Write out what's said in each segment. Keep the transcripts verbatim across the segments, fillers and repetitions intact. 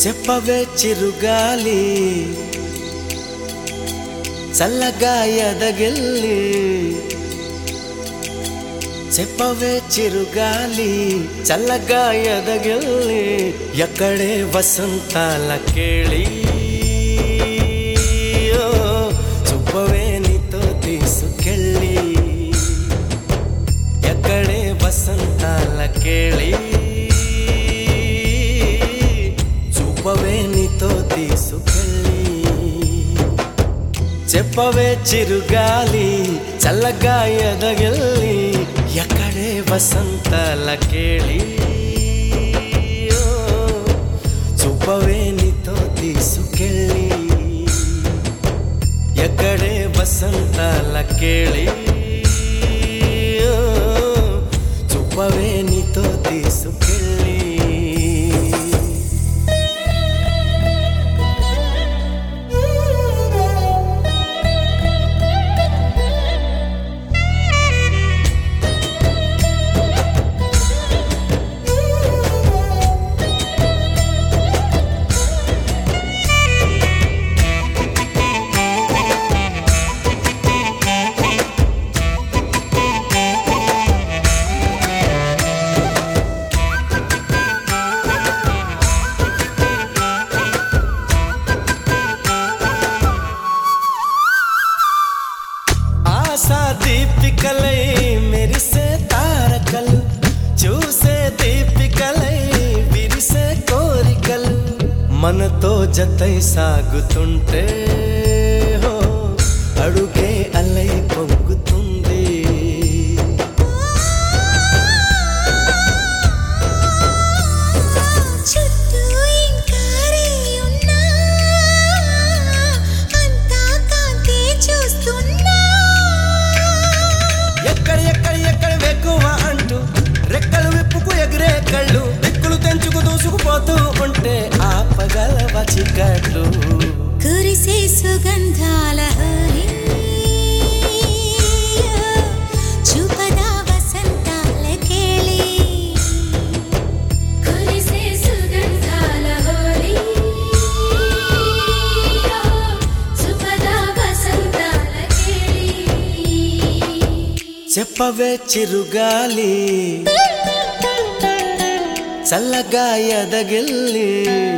చెప్పవే చిరుగాలి చల్లగా ఎదగిల్లి చెప్పవే చిరుగాలి చల్లగా ఎదగిల్లి ఎక్కడే వసంతాల కేళి చూపవే నీతో తీసుకెళ్ళి ఎక్కడే వసంతాల కేళి చూపవే నీతో తీసుకెళ్ళి చెప్పవే చిరుగాలి చల్లగా ఎదగిల్లి ఎక్కడే వసంతాల కేళి చూపవే నీతో తీసుకెళ్ళి ఎక్కడే వసంతాల కేళి చూపవే నీతో తీసుకెళ్ళి దీపికలై మెరిసే తారకలు చూసే దీపికలై విరిసే కోరికలు మనతో జతై సాగుతుంటే హో అడుగే అలై పొంగుతుంది రెక్కలు విప్పుకు ఎగిరే కళ్ళు దిక్కులు తెంచుకు దూసుకుపోతూ ఉంటే ఆపగలవ చికట్లు కురిసే సుగంధాల చూపదా వసంతాల కేళి కురిసే సుగంధాల హోలీ చూపదా వసంతాల కేళి చెప్పవే చిరుగాలి చల్లగా ఎదగిల్లి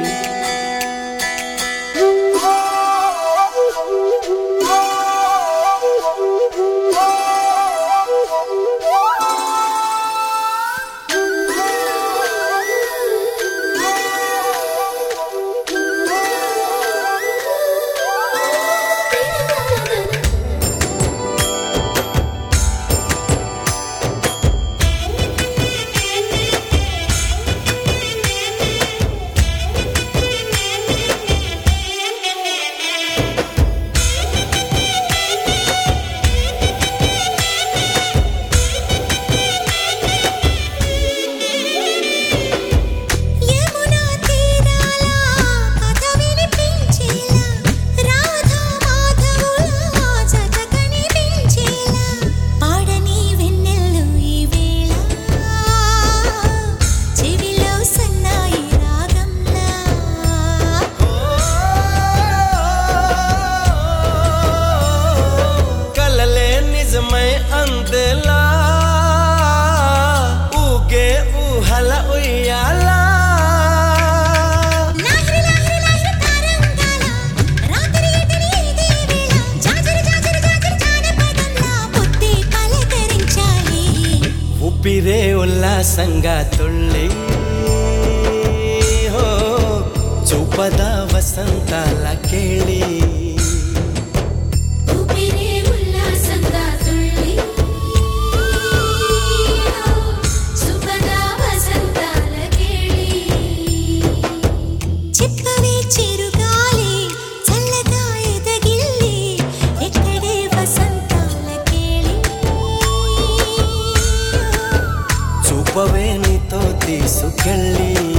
అందేలా ఊగే ఊహల ఉయ్యాలా ఊపిరే ఉల్లాసంగా తుళ్ళి హో చూపదా వసంతాల కేళి చూపవే నీతో తీసుకెళ్ళి